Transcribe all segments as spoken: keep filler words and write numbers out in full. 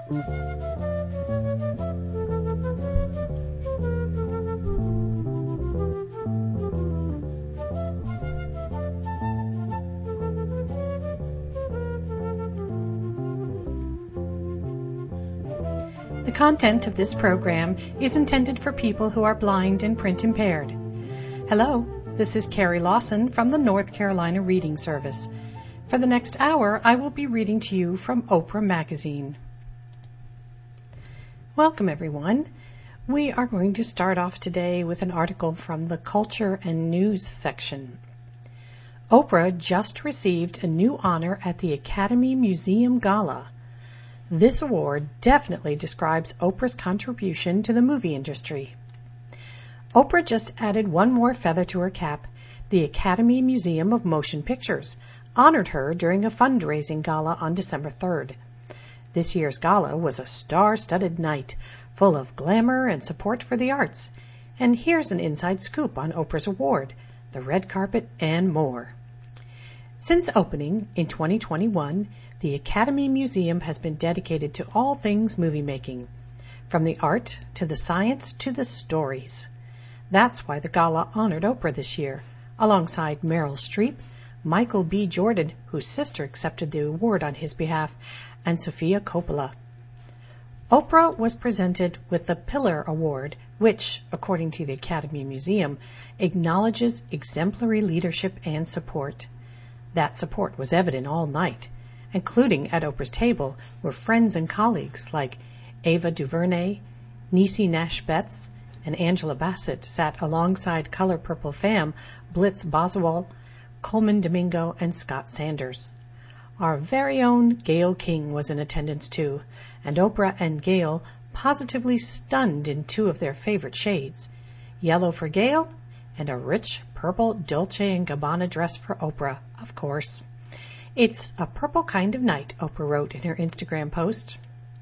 The content of this program is intended for people who are blind and print impaired. Hello, this is Carrie Lawson from the North Carolina Reading Service. For the next hour, I will be reading to you from Oprah Magazine. Welcome, everyone. We are going to start off today with an article from the Culture and News section. Oprah just received a new honor at the Academy Museum Gala. This award definitely describes Oprah's contribution to the movie industry. Oprah just added one more feather to her cap. The Academy Museum of Motion Pictures honored her during a fundraising gala on December third. This year's gala was a star-studded night, full of glamour and support for the arts. And here's an inside scoop on Oprah's award, the red carpet, and more. Since opening in twenty twenty-one, the Academy Museum has been dedicated to all things movie making, from the art to the science to the stories. That's why the gala honored Oprah this year, alongside Meryl Streep, Michael B. Jordan, whose sister accepted the award on his behalf, and Sofia Coppola. Oprah was presented with the Pillar Award, which, according to the Academy Museum, acknowledges exemplary leadership and support. That support was evident all night. Including at Oprah's table were friends and colleagues like Ava DuVernay, Niecy Nash-Betts, and Angela Bassett sat alongside Color Purple fam Blitz Boswell, Coleman Domingo, and Scott Sanders. Our very own Gayle King was in attendance too, and Oprah and Gayle positively stunned in two of their favorite shades, yellow for Gayle and a rich purple Dolce and Gabbana dress for Oprah, of course. It's a purple kind of night, Oprah wrote in her Instagram post.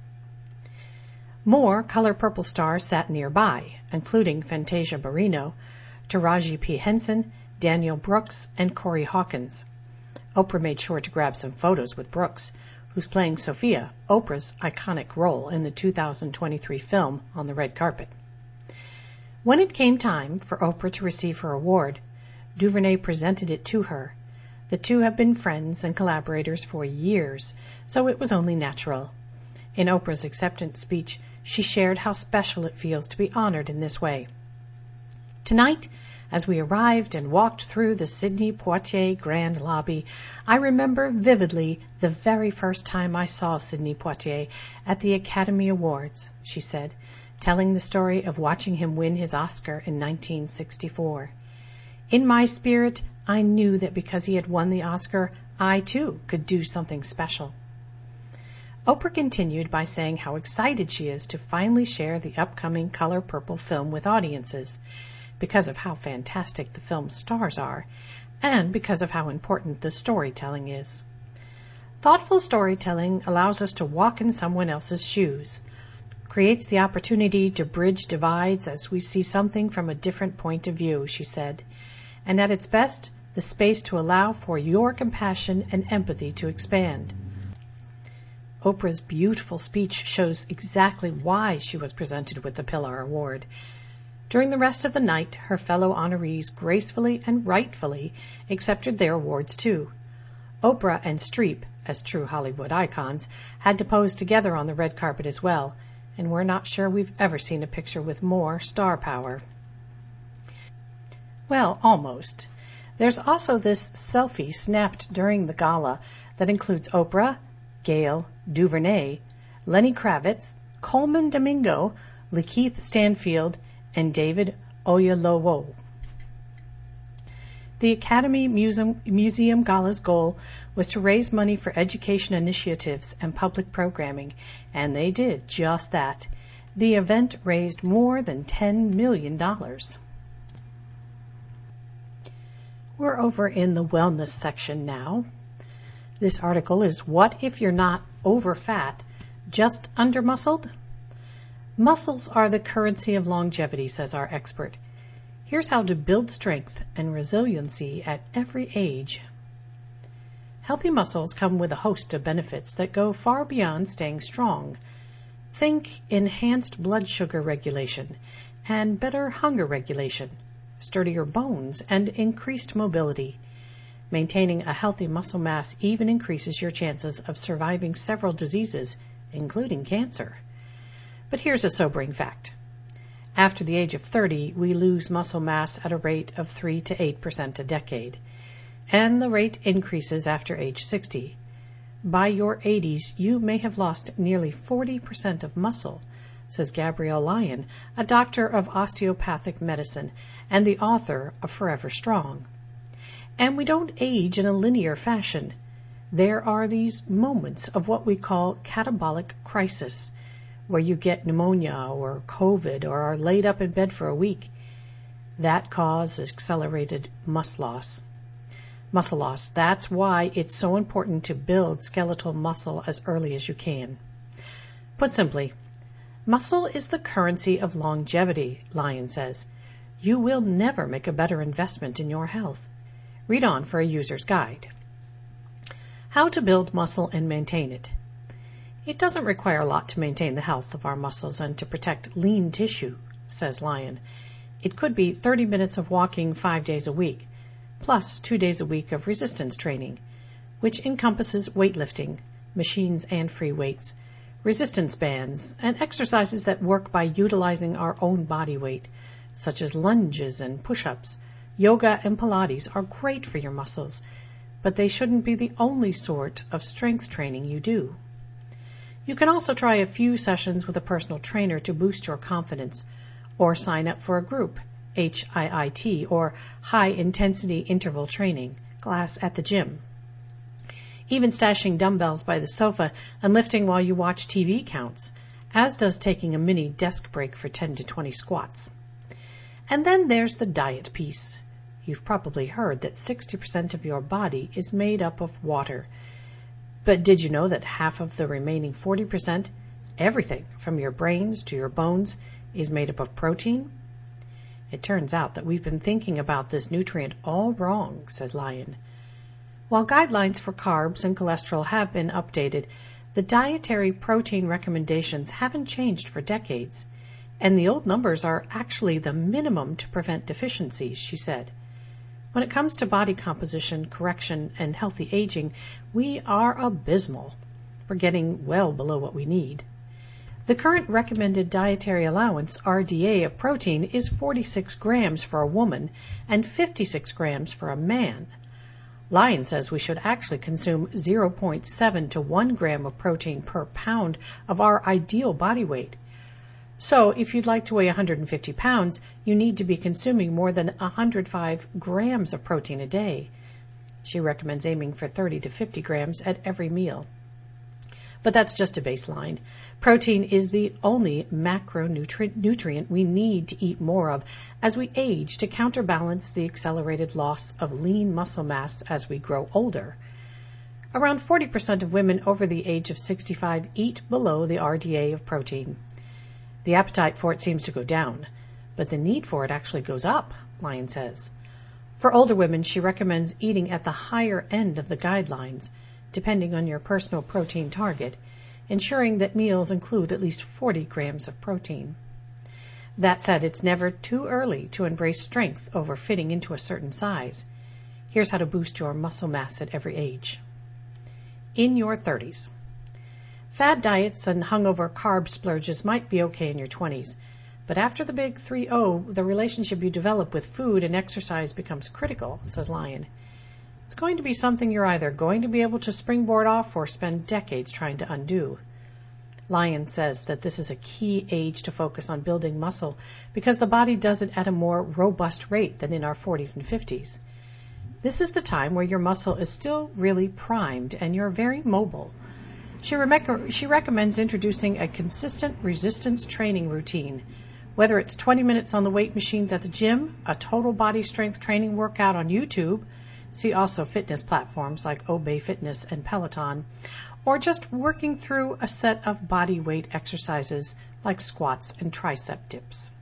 More Color Purple stars sat nearby, including Fantasia Barrino, Taraji P. Henson, Daniel Brooks, and Corey Hawkins. Oprah made sure to grab some photos with Brooks, who's playing Sophia, Oprah's iconic role in the two thousand twenty-three film On the Red Carpet. When it came time for Oprah to receive her award, DuVernay presented it to her. The two have been friends and collaborators for years, so it was only natural. In Oprah's acceptance speech, she shared how special it feels to be honored in this way. Tonight, as we arrived and walked through the Sidney Poitier Grand Lobby, I remember vividly the very first time I saw Sidney Poitier at the Academy Awards, she said, telling the story of watching him win his Oscar in nineteen sixty-four. In my spirit, I knew that because he had won the Oscar, I too could do something special. Oprah continued by saying how excited she is to finally share the upcoming Color Purple film with audiences, because of how fantastic the film's stars are, and because of how important the storytelling is. Thoughtful storytelling allows us to walk in someone else's shoes, creates the opportunity to bridge divides as we see something from a different point of view, she said, and at its best, the space to allow for your compassion and empathy to expand. Oprah's beautiful speech shows exactly why she was presented with the Pillar Award. During the rest of the night, her fellow honorees gracefully and rightfully accepted their awards too. Oprah and Streep, as true Hollywood icons, had to pose together on the red carpet as well, and we're not sure we've ever seen a picture with more star power. Well, almost. There's also this selfie snapped during the gala that includes Oprah, Gayle, DuVernay, Lenny Kravitz, Coleman Domingo, Lakeith Stanfield, and David Oyelowo. The Academy Museum, Museum Gala's goal was to raise money for education initiatives and public programming, and they did just that. The event raised more than ten million dollars. We're over in the wellness section now. This article is What If You're Not Over Fat, Just Under-Muscled? Muscles are the currency of longevity, says our expert. Here's how to build strength and resiliency at every age. Healthy muscles come with a host of benefits that go far beyond staying strong. Think enhanced blood sugar regulation and better hunger regulation, sturdier bones, and increased mobility. Maintaining a healthy muscle mass even increases your chances of surviving several diseases, including cancer. But here's a sobering fact. After the age of thirty, we lose muscle mass at a rate of three to eight percent a decade, and the rate increases after age sixty. By your eighties, you may have lost nearly forty percent of muscle, says Gabrielle Lyon, a doctor of osteopathic medicine and the author of Forever Strong. And we don't age in a linear fashion. There are these moments of what we call catabolic crisis, where you get pneumonia or COVID or are laid up in bed for a week. That causes accelerated muscle loss. Muscle loss. That's why it's so important to build skeletal muscle as early as you can. Put simply, muscle is the currency of longevity, Lyon says. You will never make a better investment in your health. Read on for a user's guide. How to build muscle and maintain it. It doesn't require a lot to maintain the health of our muscles and to protect lean tissue, says Lyon. It could be thirty minutes of walking five days a week, plus two days a week of resistance training, which encompasses weightlifting, machines and free weights, resistance bands, and exercises that work by utilizing our own body weight, such as lunges and push-ups. Yoga and Pilates are great for your muscles, but they shouldn't be the only sort of strength training you do. You can also try a few sessions with a personal trainer to boost your confidence, or sign up for a group, H I I T, or high-intensity interval training, class at the gym. Even stashing dumbbells by the sofa and lifting while you watch T V counts, as does taking a mini desk break for ten to twenty squats. And then there's the diet piece. You've probably heard that sixty percent of your body is made up of water. But did you know that half of the remaining forty percent, everything from your brains to your bones, is made up of protein? It turns out that we've been thinking about this nutrient all wrong, says Lyon. While guidelines for carbs and cholesterol have been updated, the dietary protein recommendations haven't changed for decades, and the old numbers are actually the minimum to prevent deficiencies, she said. When it comes to body composition, correction, and healthy aging, we are abysmal. We're getting well below what we need. The current recommended dietary allowance, R D A, of protein is forty-six grams for a woman and fifty-six grams for a man. Lyon says we should actually consume zero point seven to one gram of protein per pound of our ideal body weight. So if you'd like to weigh one hundred fifty pounds, you need to be consuming more than one hundred five grams of protein a day. She recommends aiming for thirty to fifty grams at every meal. But that's just a baseline. Protein is the only macronutrient we need to eat more of as we age to counterbalance the accelerated loss of lean muscle mass as we grow older. Around forty percent of women over the age of sixty-five eat below the R D A of protein. The appetite for it seems to go down, but the need for it actually goes up, Lyon says. For older women, she recommends eating at the higher end of the guidelines, depending on your personal protein target, ensuring that meals include at least forty grams of protein. That said, it's never too early to embrace strength over fitting into a certain size. Here's how to boost your muscle mass at every age. In your thirties. Fad diets and hungover carb splurges might be okay in your twenties, but after the big three oh, the relationship you develop with food and exercise becomes critical, says Lyon. It's going to be something you're either going to be able to springboard off or spend decades trying to undo. Lyon says that this is a key age to focus on building muscle because the body does it at a more robust rate than in our forties and fifties. This is the time where your muscle is still really primed and you're very mobile. She, re- she recommends introducing a consistent resistance training routine, whether it's twenty minutes on the weight machines at the gym, a total body strength training workout on YouTube, see also fitness platforms like Obey Fitness and Peloton, or just working through a set of body weight exercises like squats and tricep dips.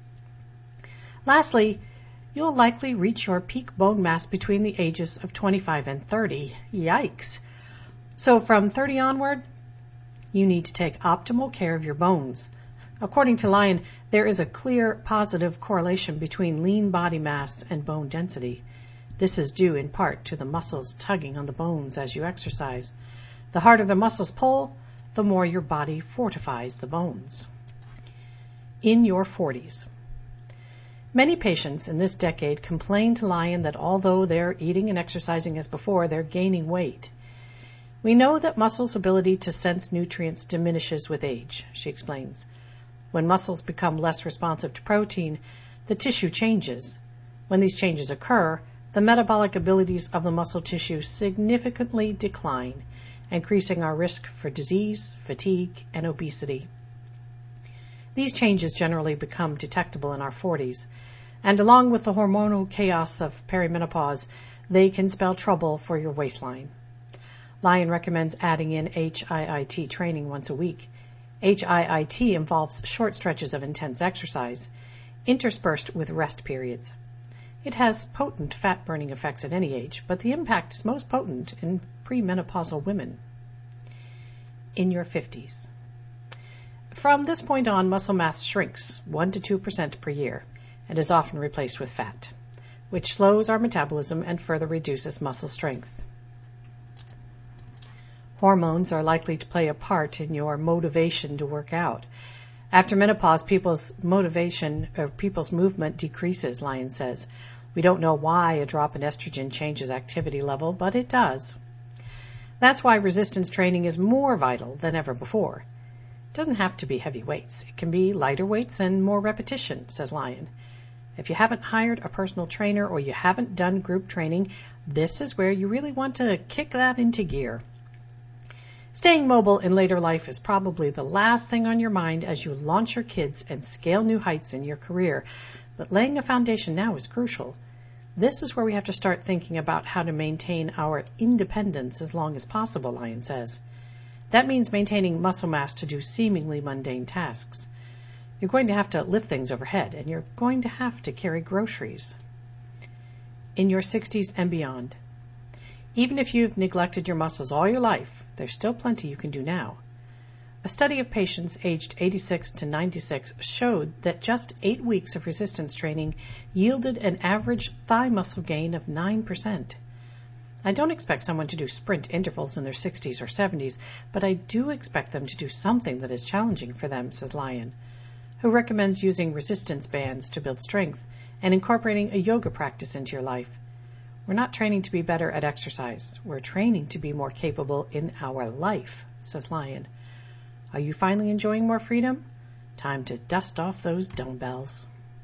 Lastly, you'll likely reach your peak bone mass between the ages of twenty-five and thirty. Yikes! So from thirty onward, You need to take optimal care of your bones. According to Lyon, there is a clear positive correlation between lean body mass and bone density. This is due in part to the muscles tugging on the bones as you exercise. The harder the muscles pull, the more your body fortifies the bones. In your forties. Many patients in this decade complain to Lyon that although they're eating and exercising as before, they're gaining weight. We know that muscles' ability to sense nutrients diminishes with age, she explains. When muscles become less responsive to protein, the tissue changes. When these changes occur, the metabolic abilities of the muscle tissue significantly decline, increasing our risk for disease, fatigue, and obesity. These changes generally become detectable in our forties, and along with the hormonal chaos of perimenopause, they can spell trouble for your waistline. Lyon recommends adding in H I I T training once a week. H I I T involves short stretches of intense exercise, interspersed with rest periods. It has potent fat-burning effects at any age, but the impact is most potent in premenopausal women. In your fifties. From this point on, muscle mass shrinks one to two percent per year and is often replaced with fat, which slows our metabolism and further reduces muscle strength. Hormones are likely to play a part in your motivation to work out. After menopause, people's motivation or people's movement decreases, Lyon says. We don't know why a drop in estrogen changes activity level, but it does. That's why resistance training is more vital than ever before. It doesn't have to be heavy weights. It can be lighter weights and more repetition, says Lyon. If you haven't hired a personal trainer or you haven't done group training, this is where you really want to kick that into gear. Staying mobile in later life is probably the last thing on your mind as you launch your kids and scale new heights in your career, but laying a foundation now is crucial. This is where we have to start thinking about how to maintain our independence as long as possible, Lyon says. That means maintaining muscle mass to do seemingly mundane tasks. You're going to have to lift things overhead, and you're going to have to carry groceries. In your sixties and beyond. Even if you've neglected your muscles all your life, there's still plenty you can do now. A study of patients aged eighty-six to ninety-six showed that just eight weeks of resistance training yielded an average thigh muscle gain of nine percent. I don't expect someone to do sprint intervals in their sixties or seventies, but I do expect them to do something that is challenging for them, says Lyon, who recommends using resistance bands to build strength and incorporating a yoga practice into your life. We're not training to be better at exercise. We're training to be more capable in our life, says Lyon. Are you finally enjoying more freedom? Time to dust off those dumbbells.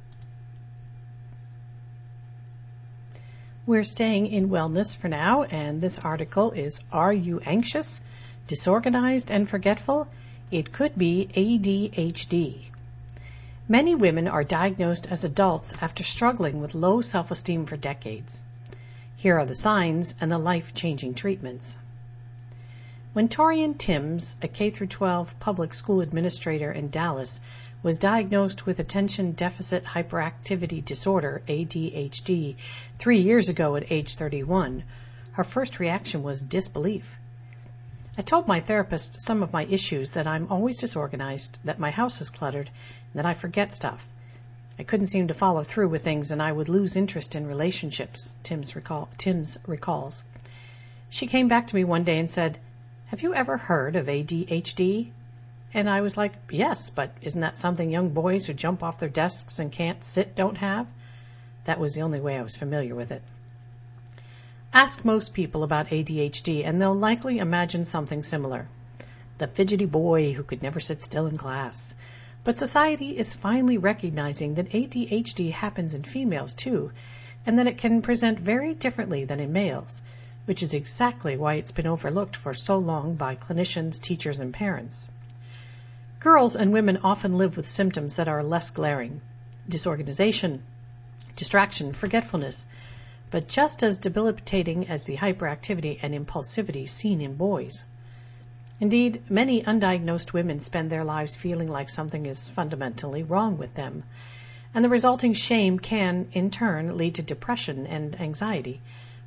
We're staying in wellness for now, and this article is Are You Anxious, Disorganized, and Forgetful? It could be A D H D. Many women are diagnosed as adults after struggling with low self-esteem for decades. Here are the signs and the life-changing treatments. When Torian Timms, a K through twelve public school administrator in Dallas, was diagnosed with attention deficit hyperactivity disorder, A D H D, three years ago at age thirty-one, her first reaction was disbelief. I told my therapist some of my issues, that I'm always disorganized, that my house is cluttered, and that I forget stuff. I couldn't seem to follow through with things, and I would lose interest in relationships, Timms, recall, Timms recalls. She came back to me one day and said, "Have you ever heard of A D H D?" And I was like, yes, but isn't that something young boys who jump off their desks and can't sit don't have? That was the only way I was familiar with it. Ask most people about A D H D, and they'll likely imagine something similar. The fidgety boy who could never sit still in class. But society is finally recognizing that A D H D happens in females too, and that it can present very differently than in males, which is exactly why it's been overlooked for so long by clinicians, teachers, and parents. Girls and women often live with symptoms that are less glaring: disorganization, distraction, forgetfulness, but just as debilitating as the hyperactivity and impulsivity seen in boys. Indeed, many undiagnosed women spend their lives feeling like something is fundamentally wrong with them, and the resulting shame can, in turn, lead to depression and anxiety,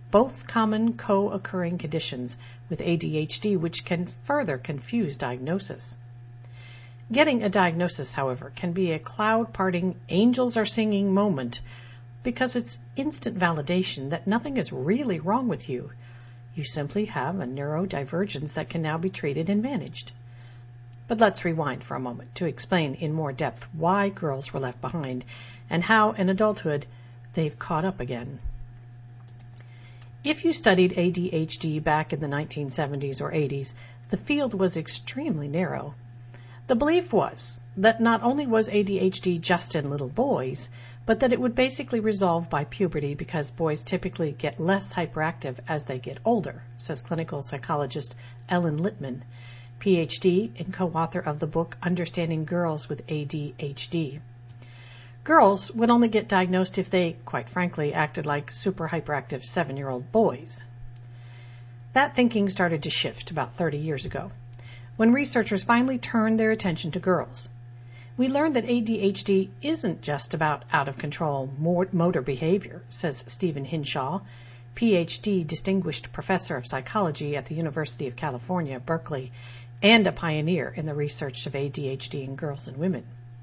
both common co-occurring conditions with A D H D which can further confuse diagnosis. Getting a diagnosis, however, can be a cloud-parting, angels-are-singing moment because it's instant validation that nothing is really wrong with you. You simply have a neurodivergence that can now be treated and managed. But let's rewind for a moment to explain in more depth why girls were left behind and how in adulthood they've caught up again. If you studied A D H D back in the nineteen seventies or eighties, the field was extremely narrow. The belief was that not only was A D H D just in little boys, but that it would basically resolve by puberty because boys typically get less hyperactive as they get older, says clinical psychologist Ellen Littman, P H D and co-author of the book Understanding Girls with A D H D. Girls would only get diagnosed if they, quite frankly, acted like super hyperactive seven-year-old boys. That thinking started to shift about thirty years ago, when researchers finally turned their attention to girls. We learned that A D H D isn't just about out-of-control motor behavior, says Stephen Hinshaw, P H D Distinguished Professor of Psychology at the University of California, Berkeley, and a pioneer in the research of A D H D in girls and women.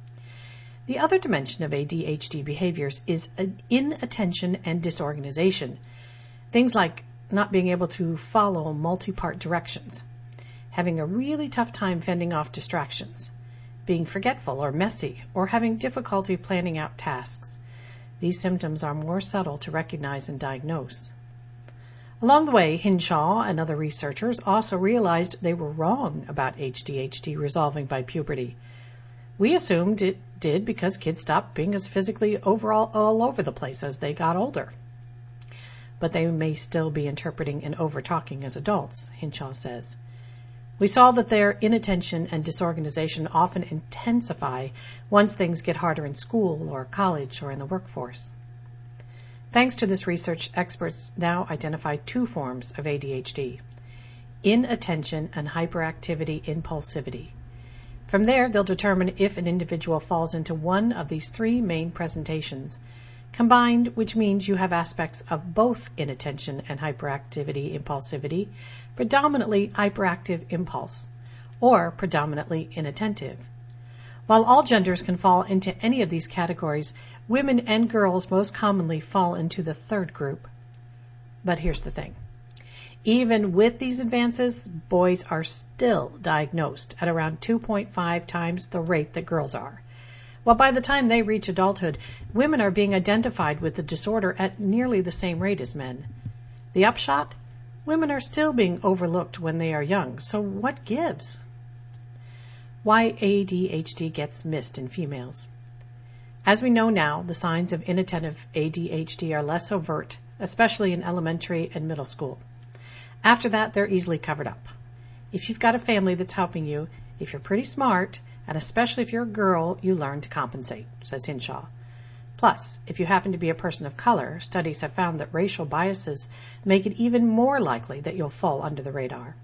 The other dimension of A D H D behaviors is inattention and disorganization, things like not being able to follow multi-part directions, having a really tough time fending off distractions, being forgetful or messy, or having difficulty planning out tasks. These symptoms are more subtle to recognize and diagnose. Along the way, Hinshaw and other researchers also realized they were wrong about A D H D resolving by puberty. We assumed it did because kids stopped being as physically overall all over the place as they got older. But they may still be interpreting and over-talking as adults, Hinshaw says. We saw that their inattention and disorganization often intensify once things get harder in school or college or in the workforce. Thanks to this research, experts now identify two forms of A D H D: inattention and hyperactivity impulsivity. From there, they'll determine if an individual falls into one of these three main presentations, combined, which means you have aspects of both inattention and hyperactivity impulsivity, predominantly hyperactive impulse, or predominantly inattentive. While all genders can fall into any of these categories, women and girls most commonly fall into the third group. But here's the thing. Even with these advances, boys are still diagnosed at around two point five times the rate that girls are. While by the time they reach adulthood, women are being identified with the disorder at nearly the same rate as men. The upshot? Women are still being overlooked when they are young, so what gives? Why A D H D gets missed in females. As we know now, the signs of inattentive A D H D are less overt, especially in elementary and middle school. After that, they're easily covered up. If you've got a family that's helping you, if you're pretty smart, and especially if you're a girl, you learn to compensate, says Hinshaw. Plus, if you happen to be a person of color, studies have found that racial biases make it even more likely that you'll fall under the radar.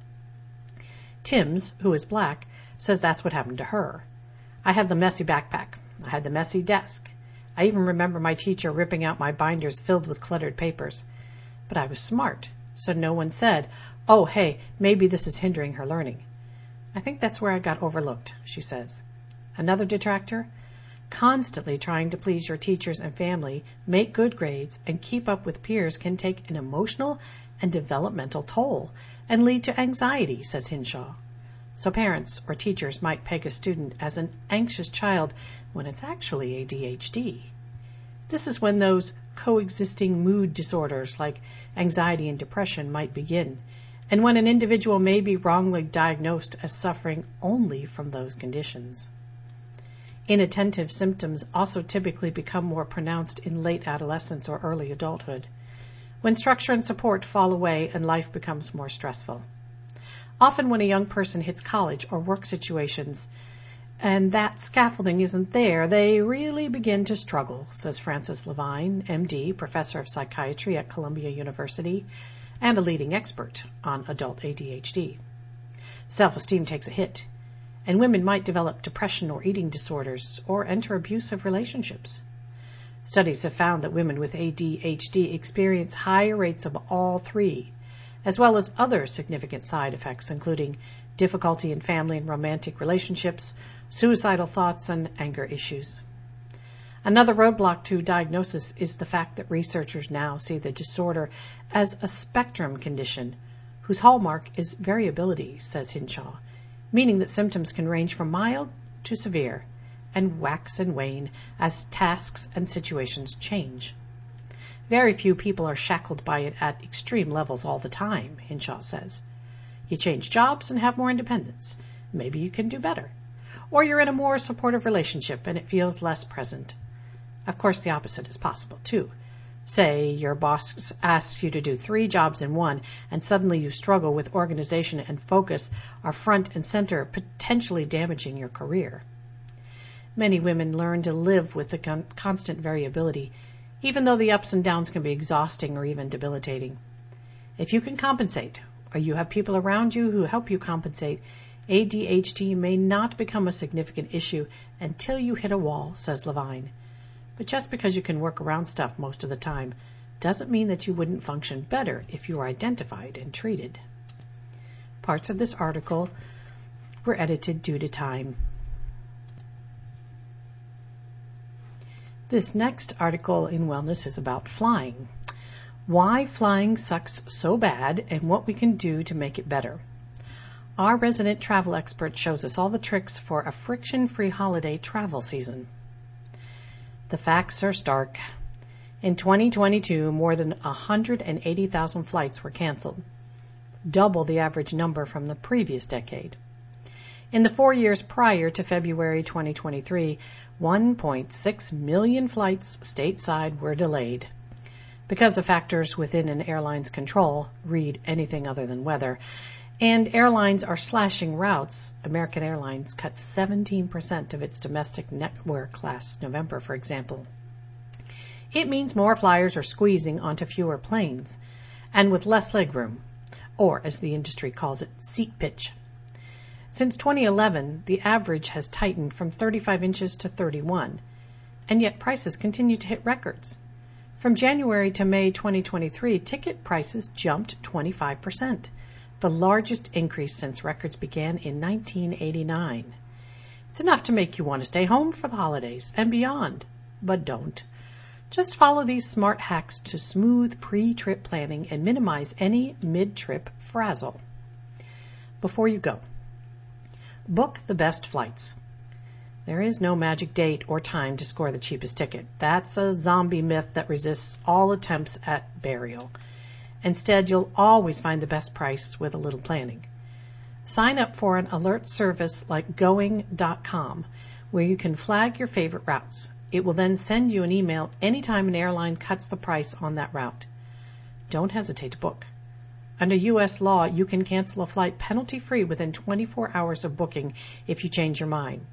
Timms, who is black, says that's what happened to her. I had the messy backpack. I had the messy desk. I even remember my teacher ripping out my binders filled with cluttered papers. But I was smart, so no one said, oh, hey, maybe this is hindering her learning. I think that's where I got overlooked, she says. Another detractor? Constantly trying to please your teachers and family, make good grades, and keep up with peers can take an emotional and developmental toll and lead to anxiety, says Hinshaw. So parents or teachers might peg a student as an anxious child when it's actually A D H D. This is when those coexisting mood disorders like anxiety and depression might begin, and when an individual may be wrongly diagnosed as suffering only from those conditions. Inattentive symptoms also typically become more pronounced in late adolescence or early adulthood, when structure and support fall away and life becomes more stressful. Often when a young person hits college or work situations and that scaffolding isn't there, they really begin to struggle, says Francis Levine, M D, professor of psychiatry at Columbia University, and a leading expert on adult A D H D. Self-esteem takes a hit, and women might develop depression or eating disorders or enter abusive relationships. Studies have found that women with A D H D experience higher rates of all three, as well as other significant side effects, including difficulty in family and romantic relationships, suicidal thoughts, and anger issues. Another roadblock to diagnosis is the fact that researchers now see the disorder as a spectrum condition whose hallmark is variability, says Hinshaw, meaning that symptoms can range from mild to severe and wax and wane as tasks and situations change. Very few people are shackled by it at extreme levels all the time, Hinshaw says. You change jobs and have more independence. Maybe you can do better. Or you're in a more supportive relationship and it feels less present. Of course, the opposite is possible, too. Say your boss asks you to do three jobs in one, and suddenly you struggle with organization and focus are front and center, potentially damaging your career. Many women learn to live with the con- constant variability, even though the ups and downs can be exhausting or even debilitating. If you can compensate, or you have people around you who help you compensate, A D H D may not become a significant issue until you hit a wall, says Levine. But just because you can work around stuff most of the time doesn't mean that you wouldn't function better if you were identified and treated. Parts of this article were edited due to time. This next article in Wellness is about flying. Why flying sucks so bad and what we can do to make it better. Our resident travel expert shows us all the tricks for a friction-free holiday travel season. The facts are stark. In twenty twenty-two, more than one hundred eighty thousand flights were canceled, double the average number from the previous decade. In the four years prior to February twenty twenty-three, one point six million flights stateside were delayed. Because of factors within an airline's control, read anything other than weather, and airlines are slashing routes. American Airlines cut seventeen percent of its domestic network last November, for example. It means more flyers are squeezing onto fewer planes, and with less legroom, or as the industry calls it, seat pitch. Since twenty eleven, the average has tightened from thirty-five inches to thirty-one, and yet prices continue to hit records. From January to May twenty twenty-three, ticket prices jumped twenty-five percent. The largest increase since records began in nineteen eighty-nine. It's enough to make you want to stay home for the holidays and beyond, but don't. Just follow these smart hacks to smooth pre-trip planning and minimize any mid-trip frazzle. Before you go, book the best flights. There is no magic date or time to score the cheapest ticket. That's a zombie myth that resists all attempts at burial. Instead, you'll always find the best price with a little planning. Sign up for an alert service like going dot com, where you can flag your favorite routes. It will then send you an email anytime an airline cuts the price on that route. Don't hesitate to book. Under U S law, you can cancel a flight penalty-free within twenty-four hours of booking if you change your mind.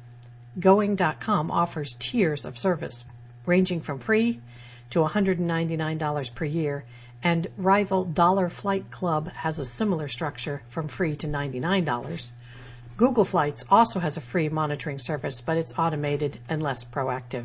going dot com offers tiers of service, ranging from free to one hundred ninety-nine dollars per year, and rival Dollar Flight Club has a similar structure from free to ninety-nine dollars. Google Flights also has a free monitoring service, but it's automated and less proactive.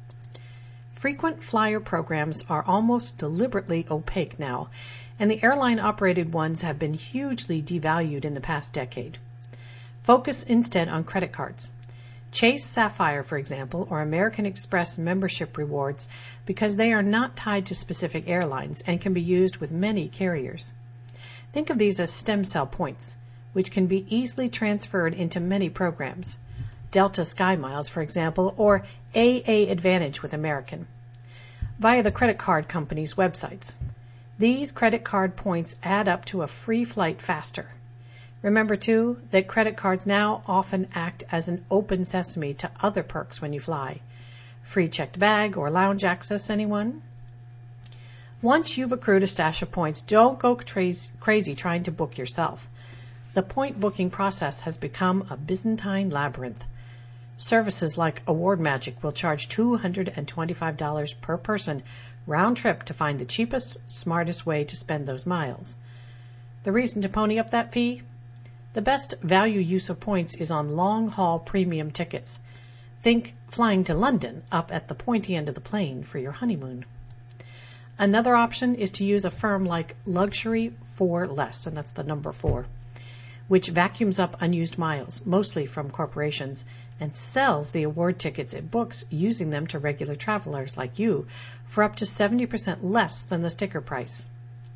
Frequent flyer programs are almost deliberately opaque now, and the airline-operated ones have been hugely devalued in the past decade. Focus instead on credit cards. Chase Sapphire, for example, or American Express membership rewards, because they are not tied to specific airlines and can be used with many carriers. Think of these as stem cell points, which can be easily transferred into many programs. Delta SkyMiles, for example, or A A Advantage with American, via the credit card companies' websites. These credit card points add up to a free flight faster. Remember, too, that credit cards now often act as an open sesame to other perks when you fly. Free checked bag or lounge access, anyone? Once you've accrued a stash of points, don't go tra- crazy trying to book yourself. The point booking process has become a Byzantine labyrinth. Services like Award Magic will charge two hundred twenty-five dollars per person round trip to find the cheapest, smartest way to spend those miles. The reason to pony up that fee? The best value use of points is on long-haul premium tickets. Think flying to London up at the pointy end of the plane for your honeymoon. Another option is to use a firm like Luxury for Less, and that's the number four, which vacuums up unused miles, mostly from corporations, and sells the award tickets it books using them to regular travelers like you for up to seventy percent less than the sticker price.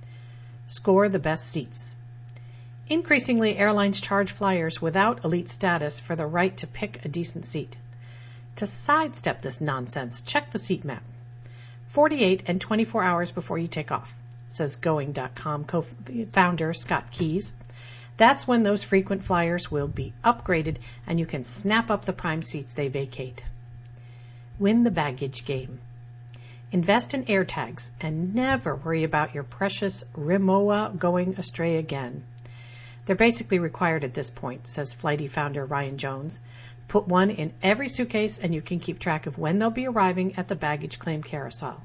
Score the best seats. Increasingly, airlines charge flyers without elite status for the right to pick a decent seat. To sidestep this nonsense, check the seat map. forty-eight and twenty-four hours before you take off, says Going dot com co-founder Scott Keyes. That's when those frequent flyers will be upgraded and you can snap up the prime seats they vacate. Win the baggage game. Invest in AirTags and never worry about your precious Rimowa going astray again. They're basically required at this point, says Flighty founder Ryan Jones. Put one in every suitcase and you can keep track of when they'll be arriving at the baggage claim carousel.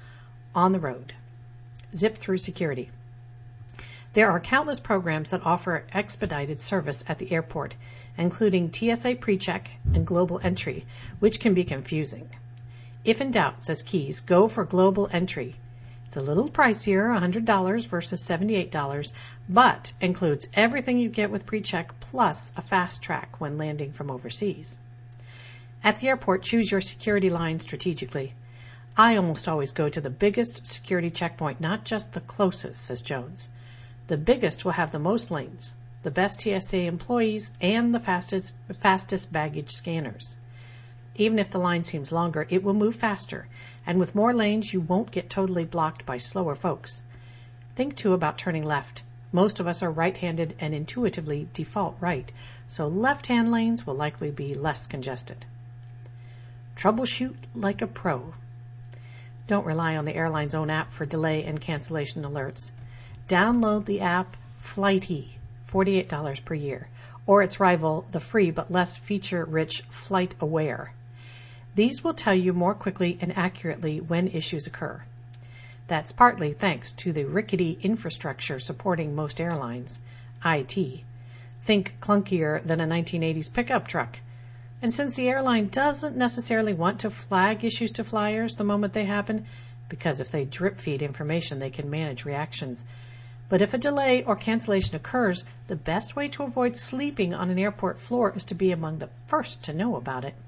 On the road. Zip through security. There are countless programs that offer expedited service at the airport, including T S A PreCheck and Global Entry, which can be confusing. If in doubt, says Keyes, go for Global Entry. It's a little pricier, one hundred dollars versus seventy-eight dollars, but includes everything you get with PreCheck plus a fast track when landing from overseas. At the airport, choose your security line strategically. I almost always go to the biggest security checkpoint, not just the closest, says Jones. The biggest will have the most lanes, the best T S A employees, and the fastest, fastest baggage scanners. Even if the line seems longer, it will move faster, and with more lanes, you won't get totally blocked by slower folks. Think, too, about turning left. Most of us are right-handed and intuitively default right, so left-hand lanes will likely be less congested. Troubleshoot like a pro. Don't rely on the airline's own app for delay and cancellation alerts. Download the app Flighty, forty-eight dollars per year, or its rival, the free but less feature-rich FlightAware. These will tell you more quickly and accurately when issues occur. That's partly thanks to the rickety infrastructure supporting most airlines, I T. Think clunkier than a nineteen eighties pickup truck. And since the airline doesn't necessarily want to flag issues to flyers the moment they happen, because if they drip feed information, they can manage reactions. But if a delay or cancellation occurs, the best way to avoid sleeping on an airport floor is to be among the first to know about it.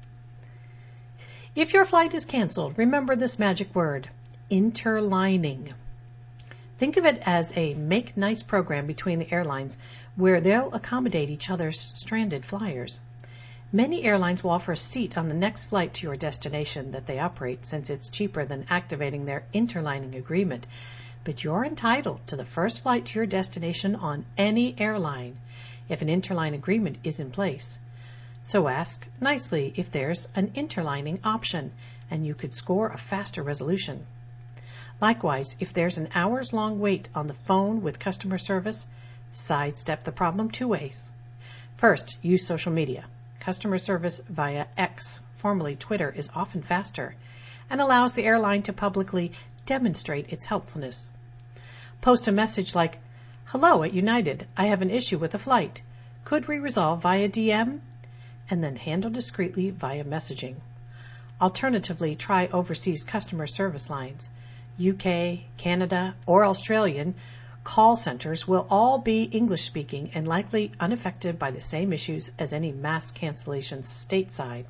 If your flight is canceled, remember this magic word, interlining. Think of it as a make nice program between the airlines where they'll accommodate each other's stranded flyers. Many airlines will offer a seat on the next flight to your destination that they operate, since it's cheaper than activating their interlining agreement. But you're entitled to the first flight to your destination on any airline if an interline agreement is in place. So ask nicely if there's an interlining option, and you could score a faster resolution. Likewise, if there's an hours-long wait on the phone with customer service, sidestep the problem two ways. First, use social media. Customer service via X, formerly Twitter, is often faster and allows the airline to publicly demonstrate its helpfulness. Post a message like, "Hello at United, I have an issue with a flight. Could we resolve via D M?" And then handle discreetly via messaging. Alternatively, try overseas customer service lines. U K, Canada, or Australian call centers will all be English-speaking and likely unaffected by the same issues as any mass cancellations stateside.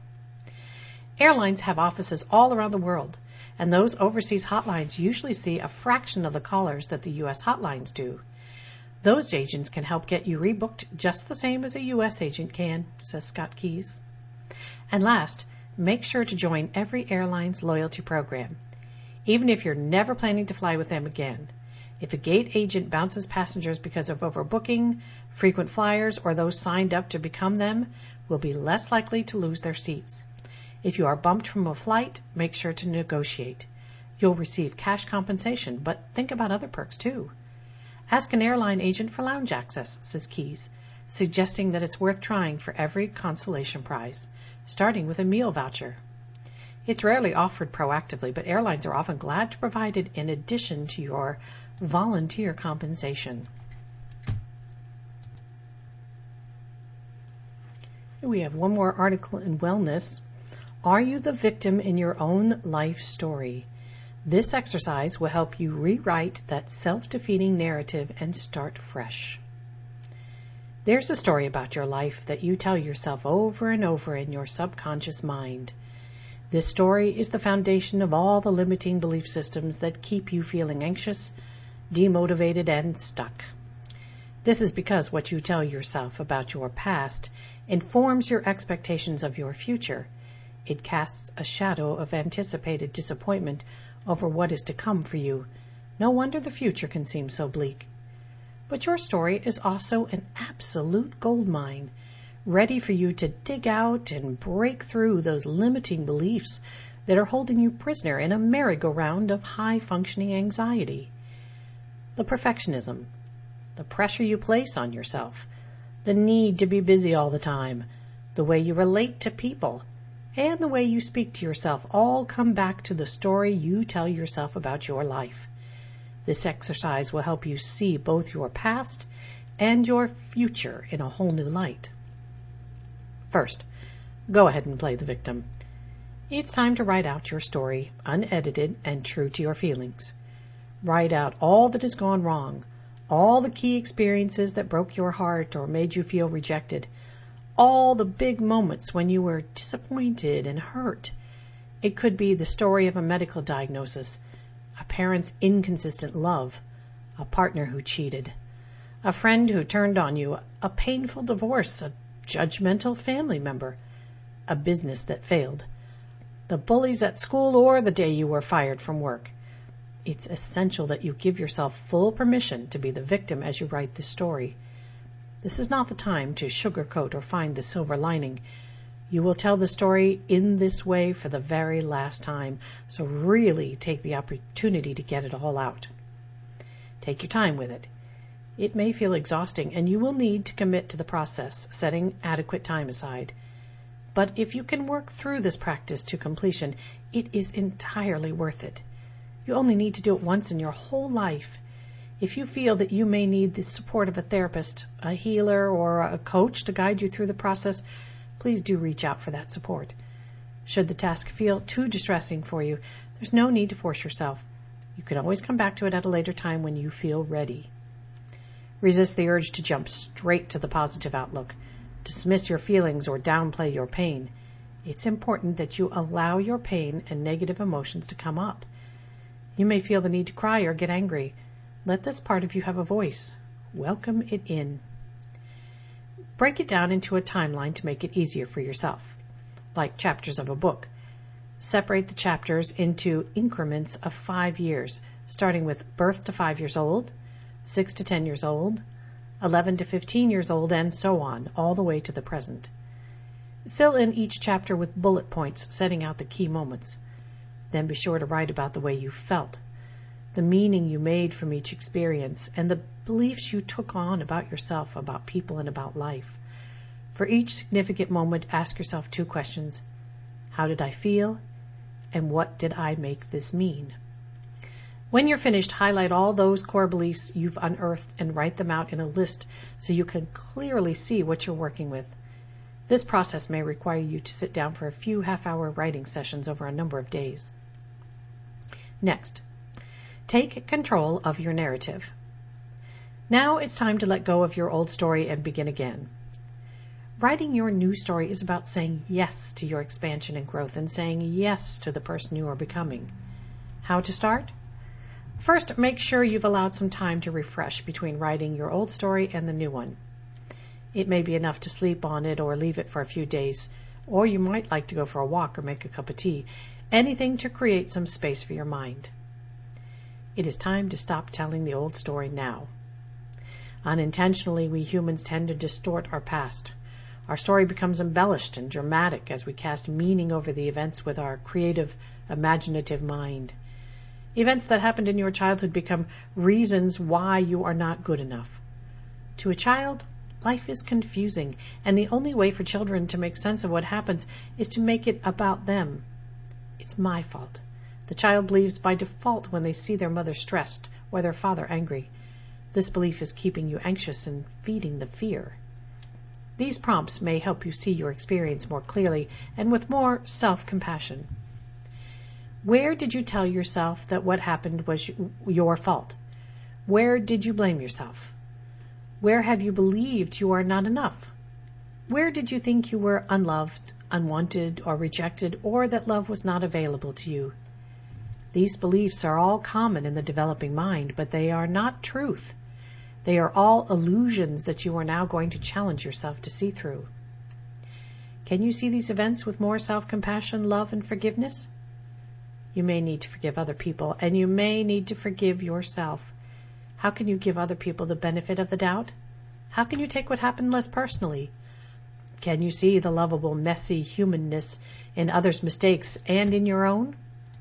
Airlines have offices all around the world, and those overseas hotlines usually see a fraction of the callers that the U S hotlines do. Those agents can help get you rebooked just the same as a U S agent can, says Scott Keyes. And last, make sure to join every airline's loyalty program, even if you're never planning to fly with them again. If a gate agent bounces passengers because of overbooking, frequent flyers, or those signed up to become them will be less likely to lose their seats. If you are bumped from a flight, make sure to negotiate. You'll receive cash compensation, but think about other perks too. Ask an airline agent for lounge access, says Keyes, suggesting that it's worth trying for every consolation prize, starting with a meal voucher. It's rarely offered proactively, but airlines are often glad to provide it in addition to your volunteer compensation. We have one more article in Wellness. Are you the victim in your own life story? This exercise will help you rewrite that self-defeating narrative and start fresh. There's a story about your life that you tell yourself over and over in your subconscious mind. This story is the foundation of all the limiting belief systems that keep you feeling anxious, demotivated, and stuck. This is because what you tell yourself about your past informs your expectations of your future. It casts a shadow of anticipated disappointment over what is to come for you. No wonder the future can seem so bleak. But your story is also an absolute goldmine, ready for you to dig out and break through those limiting beliefs that are holding you prisoner in a merry-go-round of high-functioning anxiety. The perfectionism, the pressure you place on yourself, the need to be busy all the time, the way you relate to people, and the way you speak to yourself all come back to the story you tell yourself about your life. This exercise will help you see both your past and your future in a whole new light. First, go ahead and play the victim. It's time to write out your story, unedited and true to your feelings. Write out all that has gone wrong, all the key experiences that broke your heart or made you feel rejected, all the big moments when you were disappointed and hurt. It could be the story of a medical diagnosis, a parent's inconsistent love, a partner who cheated, a friend who turned on you, a painful divorce, a judgmental family member, a business that failed, the bullies at school, or the day you were fired from work. It's essential that you give yourself full permission to be the victim as you write the story. This is not the time to sugarcoat or find the silver lining. You will tell the story in this way for the very last time, so really take the opportunity to get it all out. Take your time with it. It may feel exhausting, and you will need to commit to the process, setting adequate time aside. But if you can work through this practice to completion, it is entirely worth it. You only need to do it once in your whole life. If you feel that you may need the support of a therapist, a healer, or a coach to guide you through the process, please do reach out for that support. Should the task feel too distressing for you, there's no need to force yourself. You can always come back to it at a later time when you feel ready. Resist the urge to jump straight to the positive outlook, dismiss your feelings, or downplay your pain. It's important that you allow your pain and negative emotions to come up. You may feel the need to cry or get angry. Let this part of you have a voice. Welcome it in. Break it down into a timeline to make it easier for yourself, like chapters of a book. Separate the chapters into increments of five years, starting with birth to five years old, six to ten years old, eleven to fifteen years old, and so on, all the way to the present. Fill in each chapter with bullet points setting out the key moments. Then be sure to write about the way you felt, the meaning you made from each experience, and the beliefs you took on about yourself, about people, and about life. For each significant moment, ask yourself two questions. How did I feel? And what did I make this mean? When you're finished, highlight all those core beliefs you've unearthed and write them out in a list so you can clearly see what you're working with. This process may require you to sit down for a few half-hour writing sessions over a number of days. Next, take control of your narrative. Now it's time to let go of your old story and begin again. Writing your new story is about saying yes to your expansion and growth and saying yes to the person you are becoming. How to start? First, make sure you've allowed some time to refresh between writing your old story and the new one. It may be enough to sleep on it or leave it for a few days, or you might like to go for a walk or make a cup of tea. Anything to create some space for your mind. It is time to stop telling the old story now. Unintentionally, we humans tend to distort our past. Our story becomes embellished and dramatic as we cast meaning over the events with our creative, imaginative mind. Events that happened in your childhood become reasons why you are not good enough. To a child, life is confusing, and the only way for children to make sense of what happens is to make it about them. It's my fault. The child believes by default when they see their mother stressed or their father angry. This belief is keeping you anxious and feeding the fear. These prompts may help you see your experience more clearly and with more self-compassion. Where did you tell yourself that what happened was your fault? Where did you blame yourself? Where have you believed you are not enough? Where did you think you were unloved, unwanted, or rejected, or that love was not available to you? These beliefs are all common in the developing mind, but they are not truth. They are all illusions that you are now going to challenge yourself to see through. Can you see these events with more self-compassion, love, and forgiveness? You may need to forgive other people, and you may need to forgive yourself. How can you give other people the benefit of the doubt? How can you take what happened less personally? Can you see the lovable, messy humanness in others' mistakes and in your own?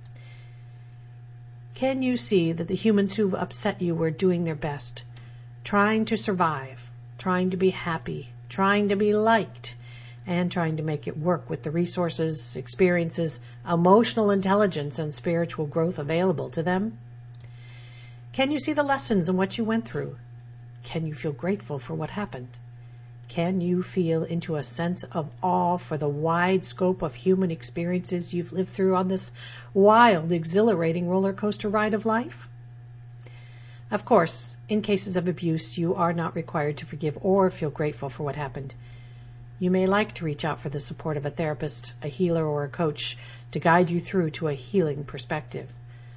Can you see that the humans who've upset you were doing their best, trying to survive, trying to be happy, trying to be liked, and trying to make it work with the resources, experiences, emotional intelligence, and spiritual growth available to them? Can you see the lessons in what you went through? Can you feel grateful for what happened? Can you feel into a sense of awe for the wide scope of human experiences you've lived through on this wild, exhilarating roller coaster ride of life? Of course, in cases of abuse, you are not required to forgive or feel grateful for what happened. You may like to reach out for the support of a therapist, a healer, or a coach to guide you through to a healing perspective.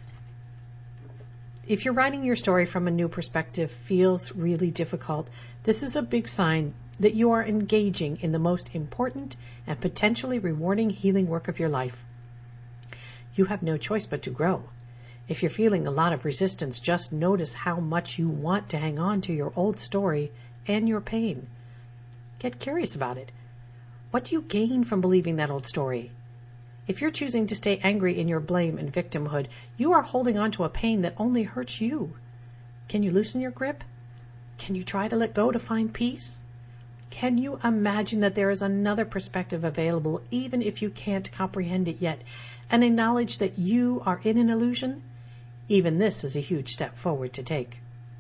If you're writing your story from a new perspective feels really difficult, this is a big sign that you are engaging in the most important and potentially rewarding healing work of your life. You have no choice but to grow. If you're feeling a lot of resistance, just notice how much you want to hang on to your old story and your pain. Get curious about it. What do you gain from believing that old story? If you're choosing to stay angry in your blame and victimhood, you are holding on to a pain that only hurts you. Can you loosen your grip? Can you try to let go to find peace? Can you imagine that there is another perspective available, even if you can't comprehend it yet, and acknowledge that you are in an illusion? Even this is a huge step forward to take.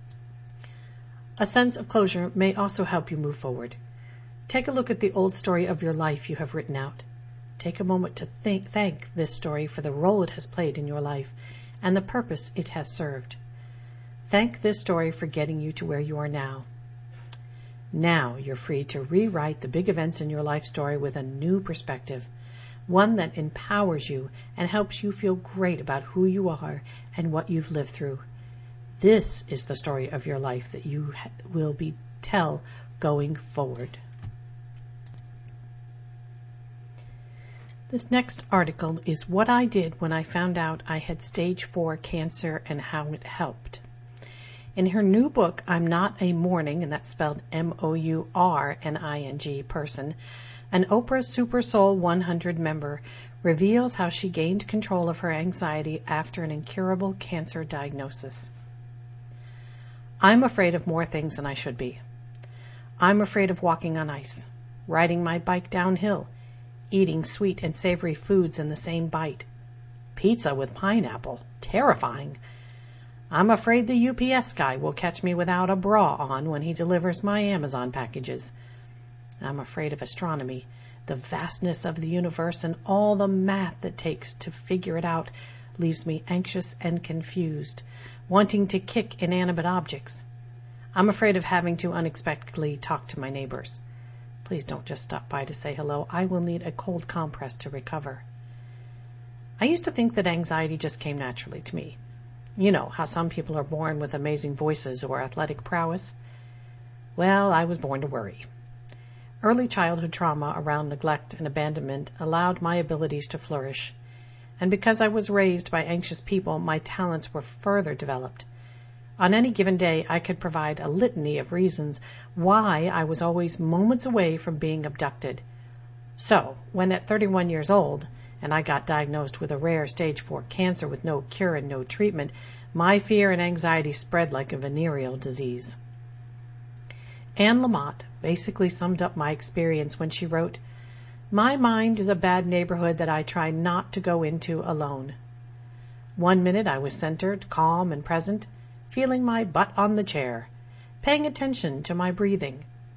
A sense of closure may also help you move forward. Take a look at the old story of your life you have written out. Take a moment to think, thank this story for the role it has played in your life and the purpose it has served. Thank this story for getting you to where you are now. Now you're free to rewrite the big events in your life story with a new perspective, one that empowers you and helps you feel great about who you are and what you've lived through. This is the story of your life that you will be tell going forward. This next article is what I did when I found out I had stage four cancer and how it helped. In her new book, I'm Not a Mourning, and that's spelled M O U R N I N G person, an Oprah Super Soul one hundred member reveals how she gained control of her anxiety after an incurable cancer diagnosis. I'm afraid of more things than I should be. I'm afraid of walking on ice, riding my bike downhill, eating sweet and savory foods in the same bite. Pizza with pineapple, terrifying. I'm afraid the U P S guy will catch me without a bra on when he delivers my Amazon packages. I'm afraid of astronomy, the vastness of the universe and all the math it takes to figure it out leaves me anxious and confused, wanting to kick inanimate objects. I'm afraid of having to unexpectedly talk to my neighbors. Please don't just stop by to say hello. I will need a cold compress to recover. I used to think that anxiety just came naturally to me. You know, how some people are born with amazing voices or athletic prowess. Well, I was born to worry. Early childhood trauma around neglect and abandonment allowed my abilities to flourish. And because I was raised by anxious people, my talents were further developed. On any given day, I could provide a litany of reasons why I was always moments away from being abducted. So, when at thirty-one years old, and I got diagnosed with a rare stage four cancer with no cure and no treatment, my fear and anxiety spread like a venereal disease. Anne Lamott basically summed up my experience when she wrote, "My mind is a bad neighborhood that I try not to go into alone. One minute I was centered, calm, and present, feeling my butt on the chair, paying attention to my breathing.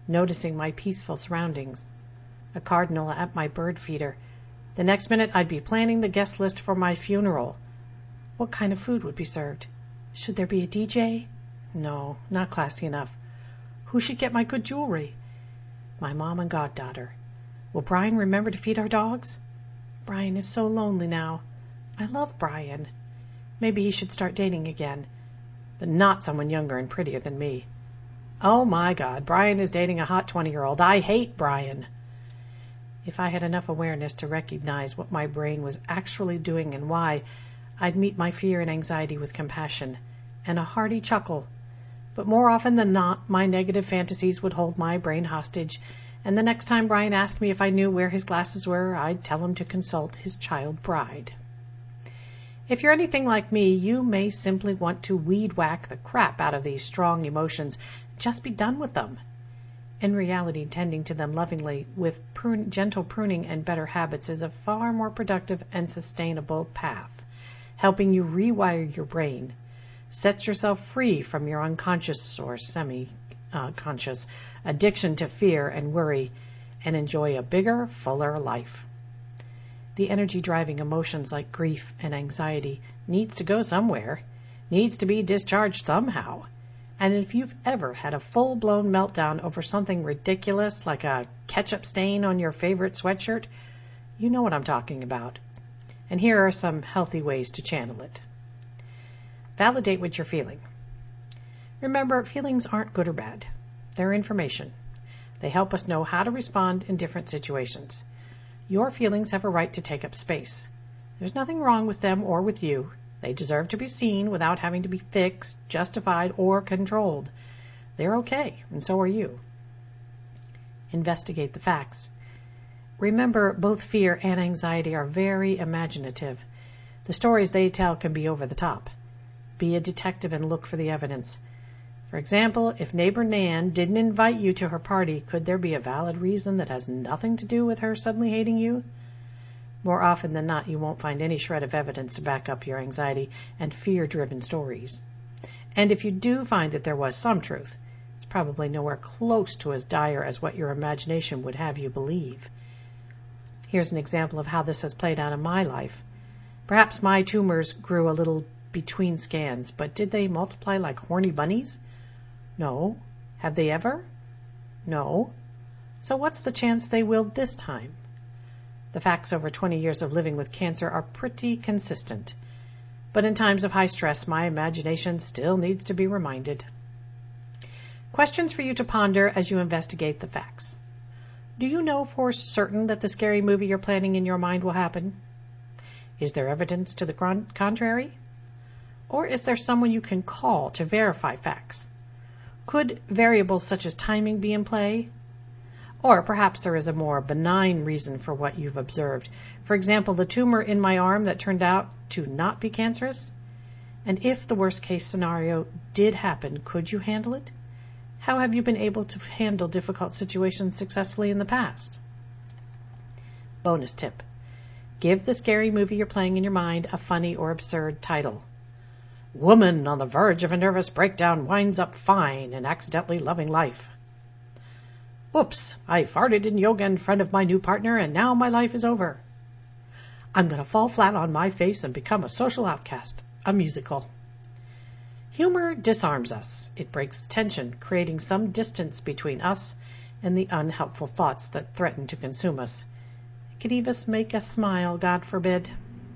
noticing my peaceful surroundings. A cardinal at my bird feeder. The next minute I'd be planning the guest list for my funeral. What kind of food would be served? Should there be a D J? No, not classy enough. Who should get my good jewelry? My mom and goddaughter. Will Brian remember to feed our dogs? Brian is so lonely now. I love Brian. Maybe he should start dating again, but not someone younger and prettier than me. Oh my God, Brian is dating a hot twenty-year-old. I hate Brian. If I had enough awareness to recognize what my brain was actually doing and why, I'd meet my fear and anxiety with compassion and a hearty chuckle. But more often than not, my negative fantasies would hold my brain hostage, and the next time Brian asked me if I knew where his glasses were, I'd tell him to consult his child bride. If you're anything like me, you may simply want to weed whack the crap out of these strong emotions. Just be done with them. In reality, tending to them lovingly with prune, gentle pruning and better habits is a far more productive and sustainable path, helping you rewire your brain. Set yourself free from your unconscious or semi-conscious addiction to fear and worry, and enjoy a bigger, fuller life. The energy-driving emotions like grief and anxiety needs to go somewhere, needs to be discharged somehow. And if you've ever had a full-blown meltdown over something ridiculous like a ketchup stain on your favorite sweatshirt, you know what I'm talking about. And here are some healthy ways to channel it. Validate what you're feeling. Remember, feelings aren't good or bad. They're information. They help us know how to respond in different situations. Your feelings have a right to take up space. There's nothing wrong with them or with you. They deserve to be seen without having to be fixed, justified, or controlled. They're okay, and so are you. Investigate the facts. Remember, both fear and anxiety are very imaginative. The stories they tell can be over the top. Be a detective and look for the evidence. For example, if neighbor Nan didn't invite you to her party, could there be a valid reason that has nothing to do with her suddenly hating you? More often than not, you won't find any shred of evidence to back up your anxiety and fear-driven stories. And if you do find that there was some truth, it's probably nowhere close to as dire as what your imagination would have you believe. Here's an example of how this has played out in my life. Perhaps my tumors grew a little between scans, but did they multiply like horny bunnies? No. Have they ever? No. So what's the chance they will this time? The facts over twenty years of living with cancer are pretty consistent. But in times of high stress, my imagination still needs to be reminded. Questions for you to ponder as you investigate the facts. Do you know for certain that the scary movie you're planning in your mind will happen? Is there evidence to the contrary? Or is there someone you can call to verify facts? Could variables such as timing be in play? Or perhaps there is a more benign reason for what you've observed. For example, the tumor in my arm that turned out to not be cancerous? And if the worst-case scenario did happen, could you handle it? How have you been able to handle difficult situations successfully in the past? Bonus tip. Give the scary movie you're playing in your mind a funny or absurd title. Woman on the verge of a nervous breakdown winds up fine and accidentally loving life. Oops, I farted in yoga in front of my new partner and now my life is over. I'm going to fall flat on my face and become a social outcast. A musical. Humor disarms us. It breaks the tension, creating some distance between us and the unhelpful thoughts that threaten to consume us. It could even make us smile, God forbid.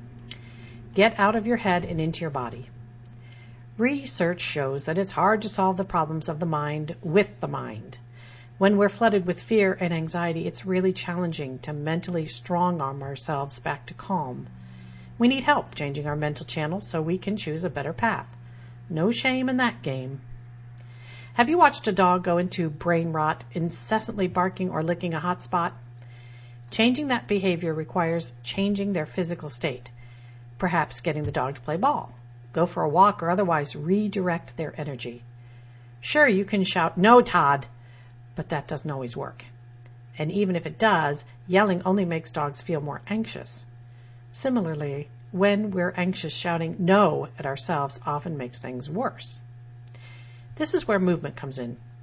Get out of your head and into your body. Research shows that it's hard to solve the problems of the mind with the mind. When we're flooded with fear and anxiety, it's really challenging to mentally strong-arm ourselves back to calm. We need help changing our mental channels so we can choose a better path. No shame in that game. Have you watched a dog go into brain rot, incessantly barking or licking a hot spot? Changing that behavior requires changing their physical state. Perhaps getting the dog to play ball, go for a walk, or otherwise redirect their energy. Sure, you can shout, "No, Todd!" but that doesn't always work. And even if it does, yelling only makes dogs feel more anxious. Similarly, when we're anxious, shouting "no" at ourselves often makes things worse. This is where movement comes in.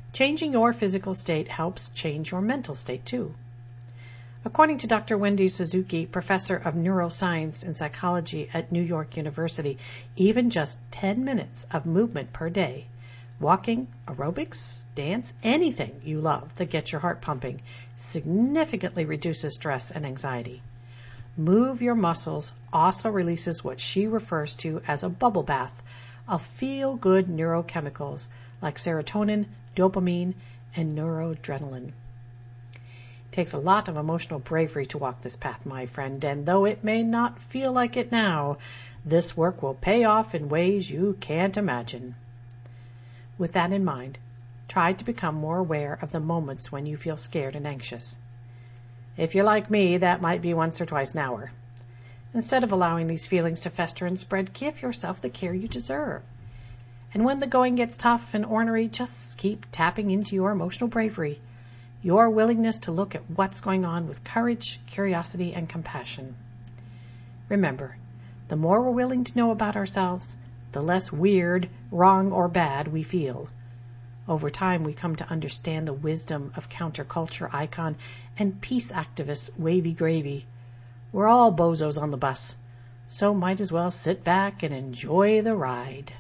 Changing your physical state helps change your mental state too. According to Doctor Wendy Suzuki, professor of neuroscience and psychology at New York University, even just ten minutes of movement per day, walking, aerobics, dance, anything you love that gets your heart pumping, significantly reduces stress and anxiety. Move your muscles also releases what she refers to as a bubble bath of feel-good neurochemicals like serotonin, dopamine, and noradrenaline. It takes a lot of emotional bravery to walk this path, my friend, and though it may not feel like it now, this work will pay off in ways you can't imagine. With that in mind, try to become more aware of the moments when you feel scared and anxious. If you're like me, that might be once or twice an hour. Instead of allowing these feelings to fester and spread, give yourself the care you deserve. And when the going gets tough and ornery, just keep tapping into your emotional bravery, your willingness to look at what's going on with courage, curiosity, and compassion. Remember, the more we're willing to know about ourselves, the less weird, wrong, or bad we feel. Over time, we come to understand the wisdom of counterculture icon and peace activist Wavy Gravy. We're all bozos on the bus, so might as well sit back and enjoy the ride.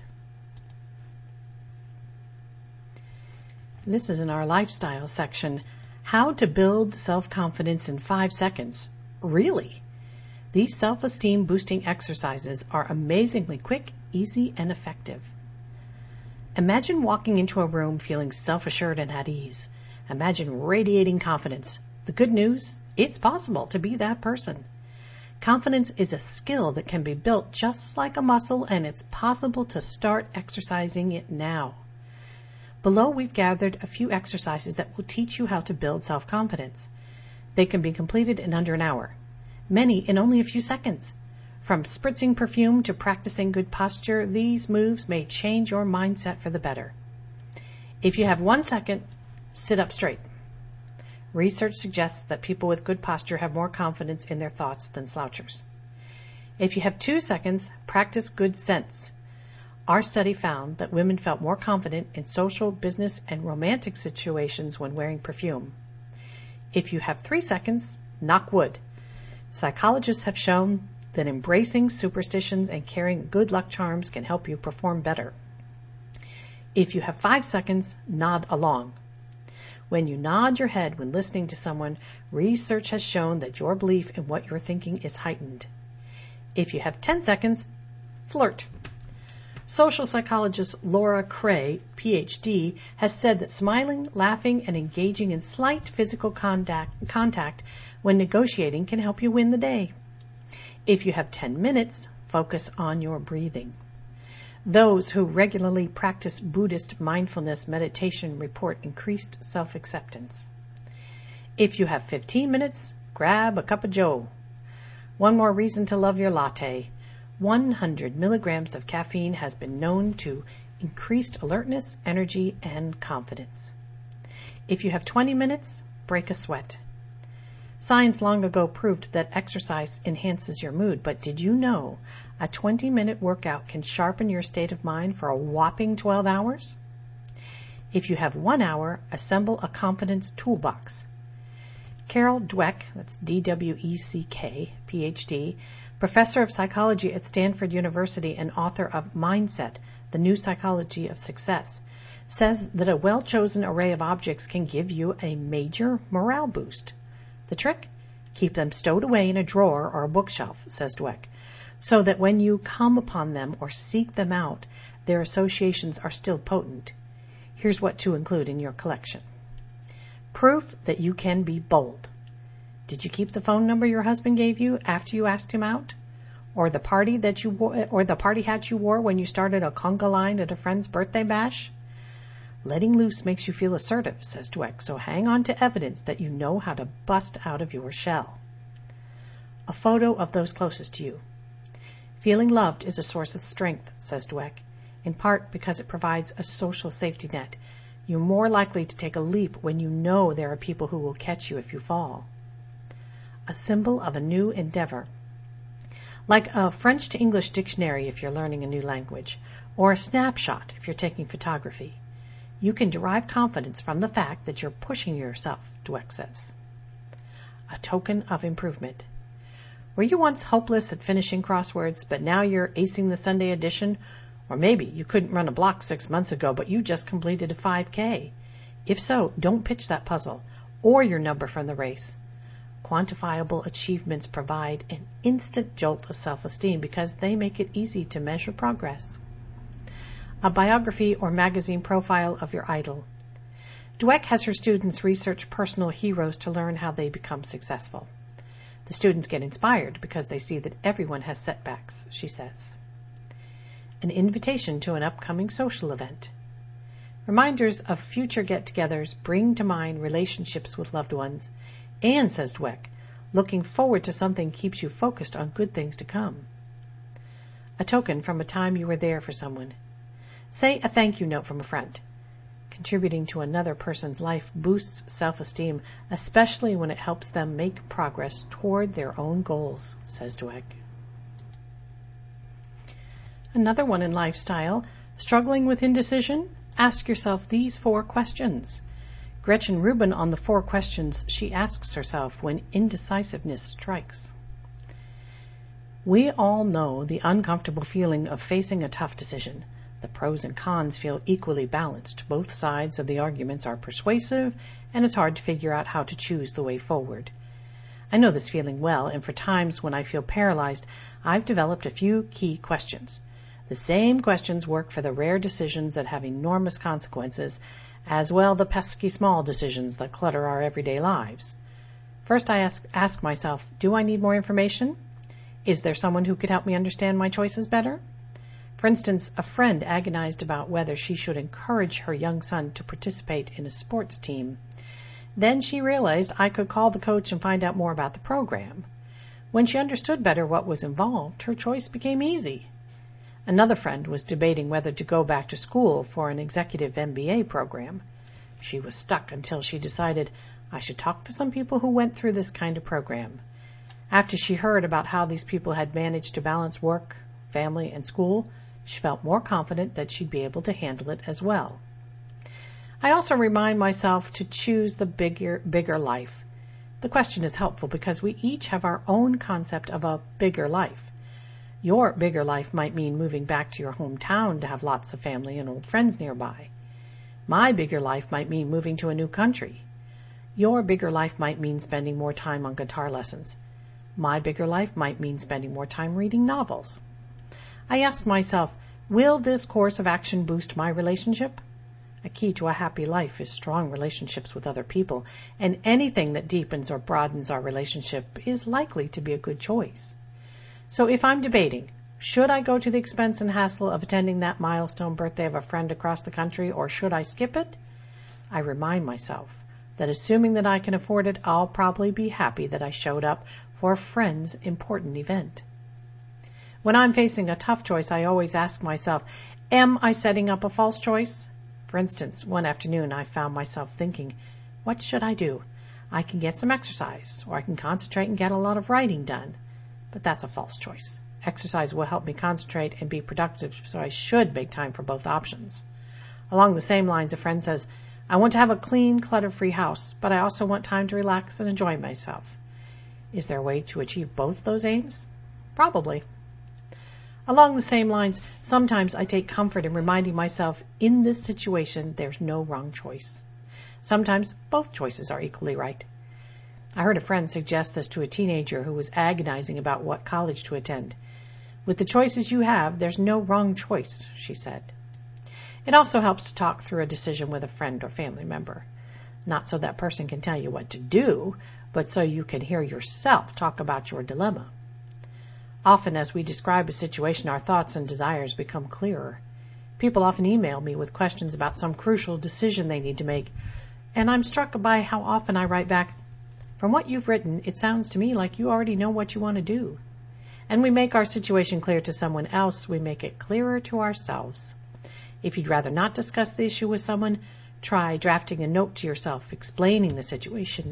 This is in our lifestyle section. How to build self-confidence in five seconds. Really? These self-esteem boosting exercises are amazingly quick, easy, and effective. Imagine walking into a room feeling self-assured and at ease. Imagine radiating confidence. The good news, it's possible to be that person. Confidence is a skill that can be built just like a muscle, and it's possible to start exercising it now. Below, we've gathered a few exercises that will teach you how to build self-confidence. They can be completed in under an hour, many in only a few seconds. From spritzing perfume to practicing good posture, these moves may change your mindset for the better. If you have one second, sit up straight. Research suggests that people with good posture have more confidence in their thoughts than slouchers. If you have two seconds, practice good sense. Our study found that women felt more confident in social, business, and romantic situations when wearing perfume. If you have three seconds, knock wood. Psychologists have shown that embracing superstitions and carrying good luck charms can help you perform better. If you have five seconds, nod along. When you nod your head when listening to someone, research has shown that your belief in what you're thinking is heightened. If you have ten seconds, flirt. Social psychologist Laura Cray, P H D, has said that smiling, laughing, and engaging in slight physical contact, contact when negotiating can help you win the day. If you have ten minutes, focus on your breathing. Those who regularly practice Buddhist mindfulness meditation report increased self-acceptance. If you have fifteen minutes, grab a cup of joe. One more reason to love your latte. one hundred milligrams of caffeine has been known to increase alertness, energy, and confidence. If you have twenty minutes, break a sweat. Science long ago proved that exercise enhances your mood, but did you know a twenty-minute workout can sharpen your state of mind for a whopping twelve hours? If you have one hour, assemble a confidence toolbox. Carol Dweck, that's D W E C K, P H D, professor of psychology at Stanford University and author of Mindset, The New Psychology of Success, says that a well-chosen array of objects can give you a major morale boost. The trick? Keep them stowed away in a drawer or a bookshelf, says Dweck, so that when you come upon them or seek them out, their associations are still potent. Here's what to include in your collection. Proof that you can be bold. Did you keep the phone number your husband gave you after you asked him out? Or the party that you wore, or the party hat you wore when you started a conga line at a friend's birthday bash? Letting loose makes you feel assertive, says Dweck, so hang on to evidence that you know how to bust out of your shell. A photo of those closest to you. Feeling loved is a source of strength, says Dweck, in part because it provides a social safety net. You're more likely to take a leap when you know there are people who will catch you if you fall. A symbol of a new endeavor. Like a French to English dictionary if you're learning a new language, or a snapshot if you're taking photography. You can derive confidence from the fact that you're pushing yourself, Dweck says. A token of improvement. Were you once hopeless at finishing crosswords, but now you're acing the Sunday edition? Or maybe you couldn't run a block six months ago, but you just completed a five K. If so, don't pitch that puzzle or your number from the race. Quantifiable achievements provide an instant jolt of self-esteem because they make it easy to measure progress. A biography or magazine profile of your idol. Dweck has her students research personal heroes to learn how they become successful. The students get inspired because they see that everyone has setbacks, she says. An invitation to an upcoming social event. Reminders of future get-togethers bring to mind relationships with loved ones, and, says Dweck, looking forward to something keeps you focused on good things to come. A token from a time you were there for someone. Say a thank you note from a friend. Contributing to another person's life boosts self-esteem, especially when it helps them make progress toward their own goals, says Dweck. Another one in lifestyle, struggling with indecision? Ask yourself these four questions. Gretchen Rubin on the four questions she asks herself when indecisiveness strikes. We all know the uncomfortable feeling of facing a tough decision. The pros and cons feel equally balanced. Both sides of the arguments are persuasive, and it's hard to figure out how to choose the way forward. I know this feeling well, and for times when I feel paralyzed, I've developed a few key questions. The same questions work for the rare decisions that have enormous consequences, as well the pesky small decisions that clutter our everyday lives. First, I ask, ask myself, do I need more information? Is there someone who could help me understand my choices better? For instance, a friend agonized about whether she should encourage her young son to participate in a sports team. Then she realized I could call the coach and find out more about the program. When she understood better what was involved, her choice became easy. Another friend was debating whether to go back to school for an executive M B A program. She was stuck until she decided I should talk to some people who went through this kind of program. After she heard about how these people had managed to balance work, family, and school, she felt more confident that she'd be able to handle it as well. I also remind myself to choose the bigger, bigger life. The question is helpful because we each have our own concept of a bigger life. Your bigger life might mean moving back to your hometown to have lots of family and old friends nearby. My bigger life might mean moving to a new country. Your bigger life might mean spending more time on guitar lessons. My bigger life might mean spending more time reading novels. I ask myself, will this course of action boost my relationship? A key to a happy life is strong relationships with other people, and anything that deepens or broadens our relationship is likely to be a good choice. So if I'm debating, should I go to the expense and hassle of attending that milestone birthday of a friend across the country, or should I skip it? I remind myself that assuming that I can afford it, I'll probably be happy that I showed up for a friend's important event. When I'm facing a tough choice, I always ask myself, am I setting up a false choice? For instance, one afternoon I found myself thinking, what should I do? I can get some exercise, or I can concentrate and get a lot of writing done. But that's a false choice. Exercise will help me concentrate and be productive, so I should make time for both options. Along the same lines, a friend says, I want to have a clean, clutter-free house, but I also want time to relax and enjoy myself. Is there a way to achieve both those aims? Probably. Along the same lines, sometimes I take comfort in reminding myself, in this situation, there's no wrong choice. Sometimes both choices are equally right. I heard a friend suggest this to a teenager who was agonizing about what college to attend. With the choices you have, there's no wrong choice, she said. It also helps to talk through a decision with a friend or family member. Not so that person can tell you what to do, but so you can hear yourself talk about your dilemma. Often as we describe a situation, our thoughts and desires become clearer. People often email me with questions about some crucial decision they need to make, and I'm struck by how often I write back, from what you've written, it sounds to me like you already know what you want to do. And we make our situation clear to someone else, we make it clearer to ourselves. If you'd rather not discuss the issue with someone, try drafting a note to yourself explaining the situation.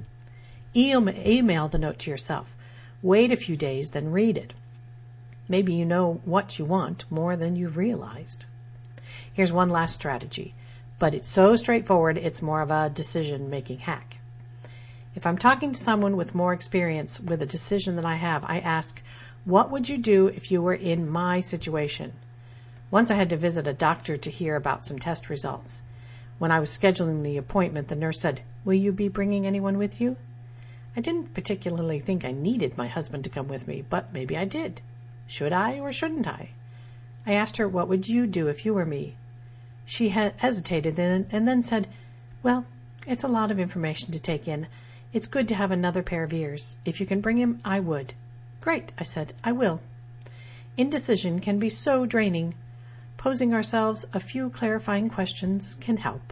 Email the note to yourself. Wait a few days, then read it. Maybe you know what you want more than you've realized. Here's one last strategy. but it's so straightforward it's more of a decision-making hack. If I'm talking to someone with more experience with a decision than I have, I ask, what would you do if you were in my situation? Once I had to visit a doctor to hear about some test results. When I was scheduling the appointment, the nurse said, will you be bringing anyone with you? I didn't particularly think I needed my husband to come with me, but maybe I did. Should I or shouldn't I? I asked her, what would you do if you were me? She hesitated and then said, well, it's a lot of information to take in. It's good to have another pair of ears. If you can bring him, I would. Great, I said, I will. Indecision can be so draining. Posing ourselves a few clarifying questions can help.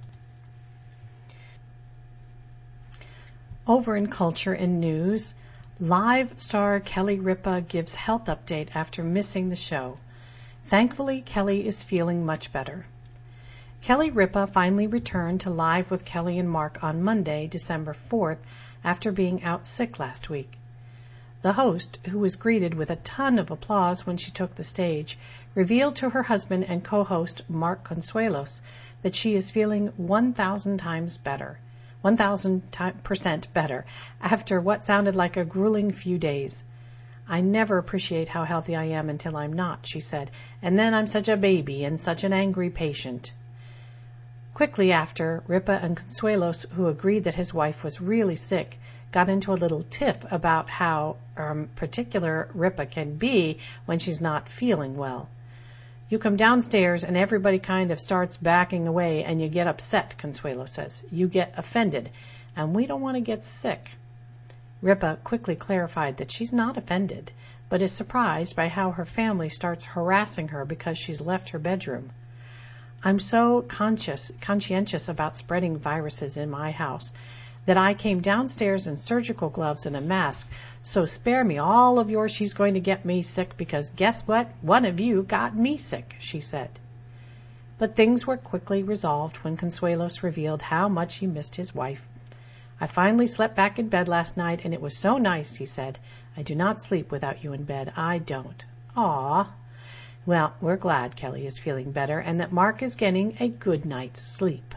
Over in culture and news, live star Kelly Ripa gives health update after missing the show. Thankfully, Kelly is feeling much better. Kelly Ripa finally returned to Live with Kelly and Mark on Monday, December fourth, after being out sick last week. The host, who was greeted with a ton of applause when she took the stage, revealed to her husband and co-host Mark Consuelos that she is feeling one thousand times better, one thousand percent better, after what sounded like a grueling few days. I never appreciate how healthy I am until I'm not, she said, and then I'm such a baby and such an angry patient. Quickly after, Ripa and Consuelos, who agreed that his wife was really sick, got into a little tiff about how um, particular Ripa can be when she's not feeling well. You come downstairs and everybody kind of starts backing away and you get upset, Consuelo says. You get offended, and we don't want to get sick. Ripa quickly clarified that she's not offended, but is surprised by how her family starts harassing her because she's left her bedroom. I'm so conscious, conscientious about spreading viruses in my house that I came downstairs in surgical gloves and a mask, so spare me all of your she's going to get me sick because guess what? One of you got me sick, she said. But things were quickly resolved when Consuelos revealed how much he missed his wife. I finally slept back in bed last night, and it was so nice, he said. I do not sleep without you in bed. I don't. Aw. Well, we're glad Kelly is feeling better and that Mark is getting a good night's sleep.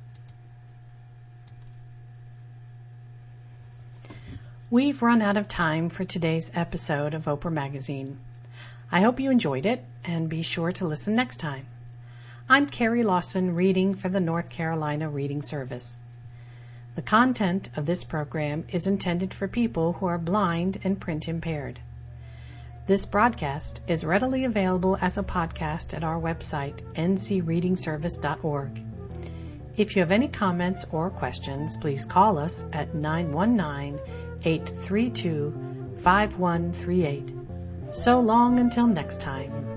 We've run out of time for today's episode of Oprah Magazine. I hope you enjoyed it, and be sure to listen next time. I'm Carrie Lawson, reading for the North Carolina Reading Service. The content of this program is intended for people who are blind and print impaired. This broadcast is readily available as a podcast at our website, n c reading service dot org. If you have any comments or questions, please call us at nine one nine, eight three two, five one three eight. So long until next time.